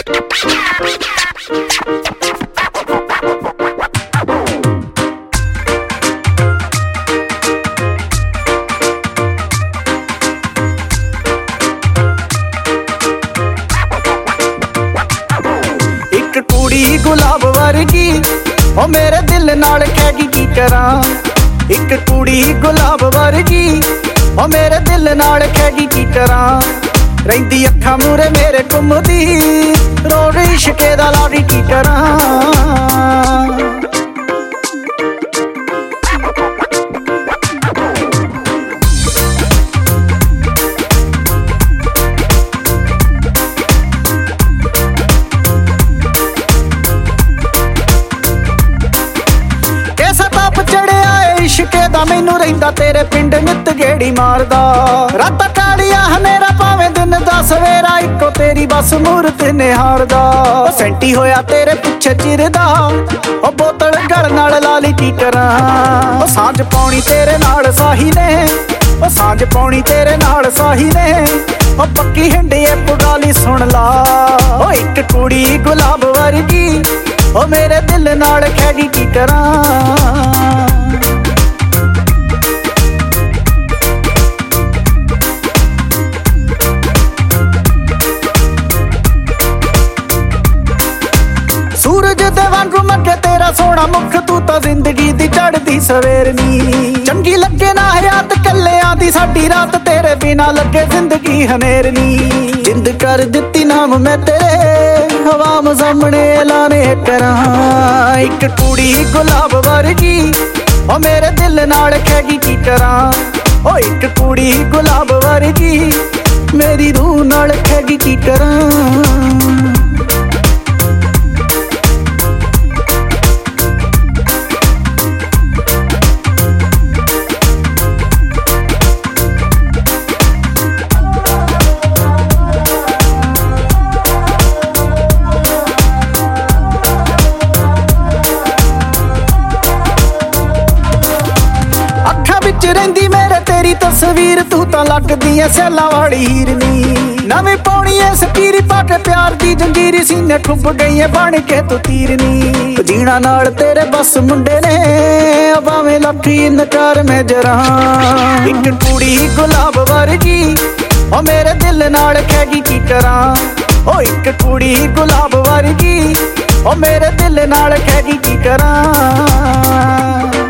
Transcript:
ਇੱਕ ਕੁੜੀ ਗੁਲਾਬ ਵਰਗੀ ਓ ਮੇਰੇ ਦਿਲ ਨਾਲ ਖਹਿ ਗਈ ਕੀ ਕਰਾਂ। ਇੱਕ ਕੁੜੀ ਗੁਲਾਬ ਵਰਗੀ ਓ ਮੇਰੇ ਦਿਲ ਨਾਲ ਖਹਿ ਗਈ ਕੀ ਕਰਾਂ। ਰਹਿੰਦੀ ਅੱਖਾਂ ਮੂਰੇ ਮੇਰੇ ਘੁੰਮਦੀ ਰੋਣ ਇਸ਼ਕੇ ਦਾ ਲਾਡੀ ਕੀ ਕਰਾਂ। ਇਸ਼ਕੇ ਦਾ ਮੈਨੂੰ ਰਹਿੰਦਾ ਤੇਰੇ ਪਿੰਡ ਨਿੱਤ ਗੇੜੀ ਮਾਰਦਾ। ਰਾਤਾਂ ਕਾਲੀਆਂ ਹਨੇਰਾ ਭਾਵੇਂ ਦਿਨ ਦਾ ਸਵੇਰਾ ਇੱਕੋ ਤੇਰੀ ਬਸ ਮੂਰਤ ਨਿਹਾਰਦਾ। ਸੈਂਟੀ ਹੋਇਆ ਤੇਰੇ ਪਿੱਛੇ ਚਿਰਦਾ ਉਹ ਬੋਤਲ ਗਲ ਨਾਲ ਲਾ ਲਈ ਕੀ ਕਰਾਂ। ਉਹ ਸਾਂਝ ਪਾਉਣੀ ਤੇਰੇ ਨਾਲ ਸਾਹੀ ਨੇ ਉਹ ਸਾਂਝ ਪਾਉਣੀ ਤੇਰੇ ਨਾਲ ਸਾਹੀ ਨੇ ਉਹ ਪੱਕੀ ਹਿੰਡੀਏ ਪੁਗਾਲੀ ਸੁਣ ਲਾ। ਉਹ ਇੱਕ ਕੁੜੀ ਗੁਲਾਬ ਵਰਗੀ ਉਹ ਮੇਰੇ ਦਿਲ ਨਾਲ ਖਹਿ ਗਈ ਕੀ ਕਰਾਂ। ਸੂਰਜ ਦੇ ਵਾਂਗੂ ਮੱਗੇ ਤੇਰਾ ਸੋਹਣਾ ਮੁਖ ਤੂੰ ਤਾਂ ਜ਼ਿੰਦਗੀ ਦੀ ਚੜ੍ਹਦੀ ਸਵੇਰਨੀ। ਚੰਗੀ ਲੱਗੇ ਨਾ ਹਯਾਤ ਕੱਲਿਆਂ ਦੀ ਸਾਡੀ ਰਾਤ ਤੇਰੇ ਬਿਨਾ ਲੱਗੇ ਜ਼ਿੰਦਗੀ ਹਨੇਰਨੀ। ਜਿੰਦ ਕਰ ਦਿੱਤੀ ਨਾਮ ਮੈਂ ਤੇਰੇ ਹਵਾਮ ਸਾਹਮਣੇ ਐਲਾਨੇ ਕਰਾਂ। ਇੱਕ ਕੁੜੀ ਗੁਲਾਬ ਵਰਗੀ ਓ ਮੇਰੇ ਦਿਲ ਨਾਲ ਖਹਿ ਗਈ ਕੀ ਕਰਾਂ। ਓ ਇੱਕ ਕੁੜੀ ਗੁਲਾਬ ਵਰਗੀ ਮੇਰੀ ਰੂਹ ਨਾਲ ਖਹਿ ਗਈ ਕੀ ਕਰਾਂ। ਵਿੱਚ ਰਹਿੰਦੀ ਮੇਰੇ ਤੇਰੀ ਤਸਵੀਰ ਤੂੰ ਤਾਂ ਲੱਗਦੀ ਐ ਸੈਲਾਂ ਵਾਲੀ ਹੀਰਨੀ। ਨਵੀਂ ਪਾਉਣੀ ਐ ਸਕੀਰੀ ਪਾ ਕੇ ਪਿਆਰ ਦੀ ਜੰਜੀਰੀ ਸੀਨੇ ਠੁੱਬ ਗਈ ਐ ਬਣ ਕੇ ਤੂੰ ਤੀਰਨੀ। ਜੀਣਾ ਨਾਲ ਤੇਰੇ ਬਸ ਮੁੰਡੇ ਨੇ ਭਾਵੇਂ ਲੱਖੀ ਇਨਕਾਰ ਮੈਂ ਜਰਾਂ। ਇੱਕ ਕੁੜੀ ਗੁਲਾਬ ਵਰਗੀ ਓ ਮੇਰੇ ਦਿਲ ਨਾਲ ਖਹਿ ਗਈ ਕੀ ਕਰਾਂ। ਓ ਇੱਕ ਕੁੜੀ ਗੁਲਾਬ ਵਰਗੀ ਓ ਮੇਰੇ ਦਿਲ ਨਾਲ ਖਹਿ ਗਈ ਕੀ ਕਰਾਂ।